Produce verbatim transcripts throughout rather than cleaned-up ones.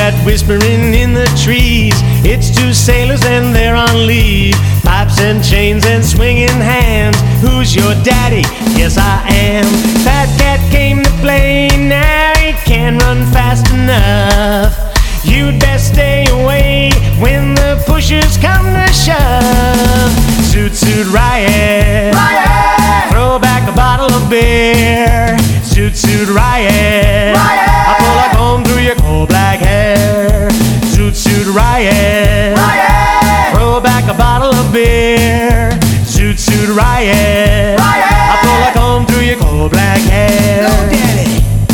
that whispering in the trees? It's two sailors and they're on leave. Pipes and chains and swinging hands. Who's your daddy? Yes, I am. Fat cat came to play. Now he can't run fast enough. You'd best stay away when the pushers come to shove. Zoot Suit Riot, Riot! Throw back a bottle of beer. Zoot Suit Riot, Riot! I pull a comb through your coal black hair. Zoot Suit Riot, Riot! Throw back a bottle of beer. Zoot Suit Riot, Riot! I pull a comb through your coal black hair. Go, Daddy!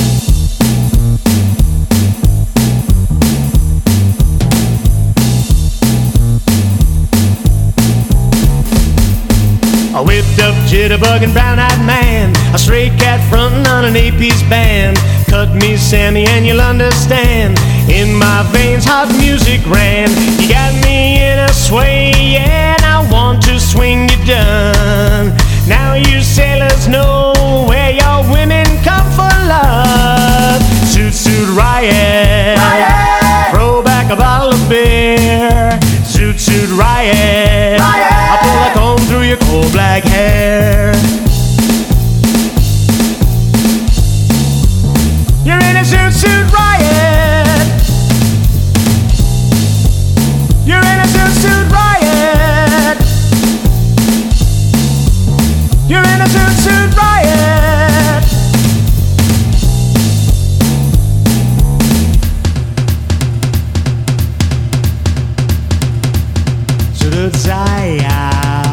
A whipped up jitterbug and brown-eyed man, a stray cat frontin' on an eight-piece band. Cut me, Sammy, and you'll understand. In my veins, hot music ran. You got me in a sway, yeah, and I want to swing you done. Now you sailors know where your women come for love. Zoot Suit Riot, Riot! Throw back a bottle of beer. Zoot Suit Riot, Riot! I pull a comb through your coal black hair. You're in a Zoot Suit Riot. You're in a Zoot Suit Riot. You're in a Zoot Suit Riot. Zuruzaya,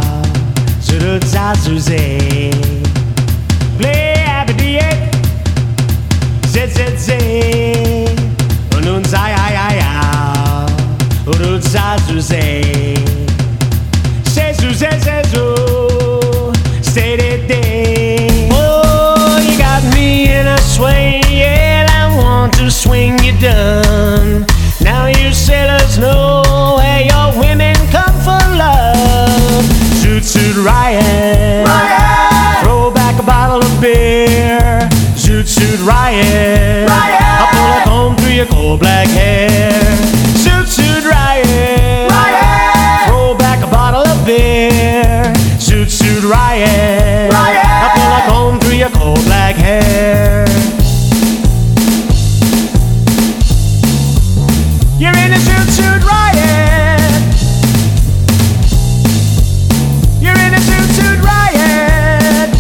Zuruzazuze, play abdiet, zezeze, ununzaya, Uruzazuze, sezuze, sezu, stay. Oh, you got me in a sway, yeah, I want to swing you done. Now you sailors know where your women come for love. Zoot Suit Riot, Riot! Throw back a bottle of beer. Zoot Suit Riot, Riot! I pull a comb through your coal black hair. Zoot Suit Riot, Riot! Throw back a bottle of beer. Zoot Suit Riot, Riot! I pull a comb through your coal black hair. You're in a Zoot Suit Riot. You're in a Zoot Suit Riot.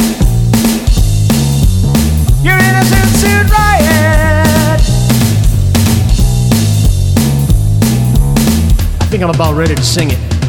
You're in a Zoot Suit Riot. I think I'm about ready to sing it.